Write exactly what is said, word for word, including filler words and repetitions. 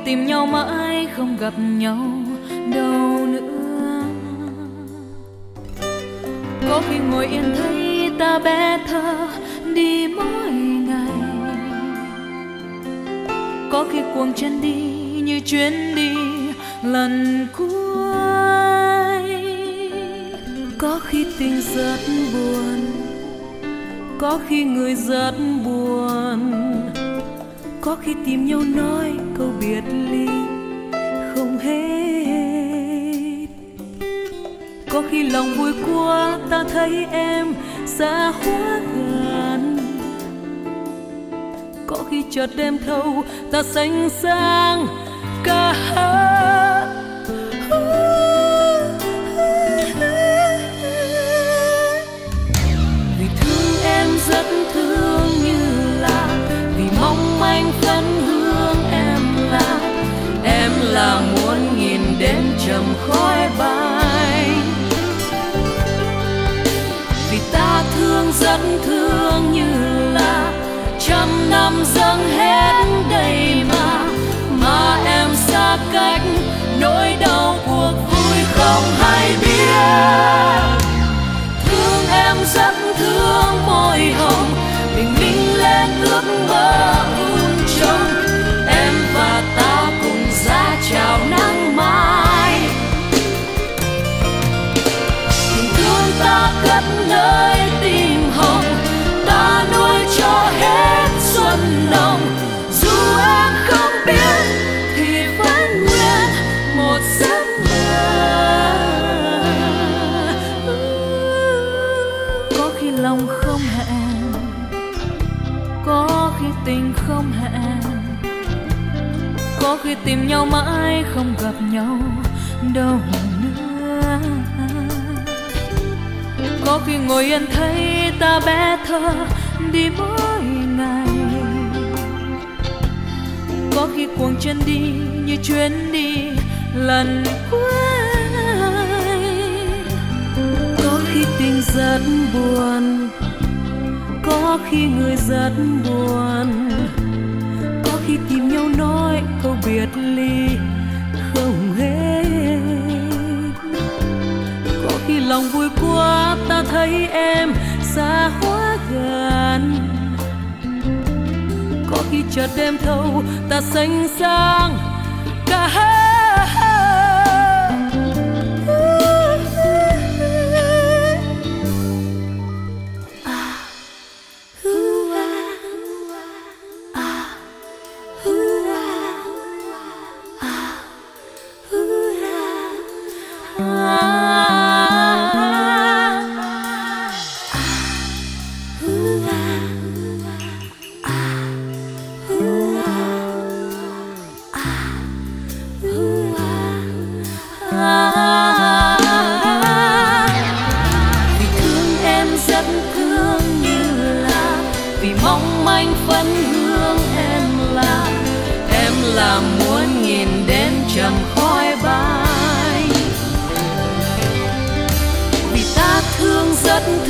tìm nhau mãi không gặp nhau đâu nữa. Có khi ngồi yên thấy ta bé thơ đi mỗi ngày, có khi cuồng chân đi như chuyến đi lần cuối. Có khi tình rất buồn, có khi người rất buồn, có khi tìm nhau nói câu biệt ly không hết. Có khi lòng vui quá ta thấy em xa quá gần, có khi chợt đêm thâu ta sánh sang cả hai. Vì thương em rất thương như là, vì mong manh phấn hương em là, em là muôn nghìn đến trầm khói bay. Vì ta thương rất thương như là, trăm năm dâng hết đầy mà, mà em xa cách nỗi đau cuộc vui không hay biết. Thương em rất thương môi hồng bình minh lên ước mơ vun trông, em và ta cùng ra chào nắng mai. Tình thương ta cất nơi tim hồng, ta nuôi cho hết xuân nồng. Dù em không biết thì vẫn nguyện một giấc mơ. Có khi lòng không hẹn, có khi tình không hẹn, có khi tìm nhau mãi không gặp nhau đâu nữa. Có khi ngồi yên thấy ta bé thơ đi mỗi ngày, có khi cuồng chân đi như chuyến đi lần cuối. Có khi tình rất buồn, có khi người rất buồn, có khi tìm nhau nói câu biệt ly không hết. Có khi lòng vui quá ta thấy em xa quá gần, có khi chợt đêm thâu ta sánh sang cả hai. Vì thương em rất thương như là, vì mong manh phấn hương em là, em là muôn nghìn đến trầm khói bay. Vì ta thương rất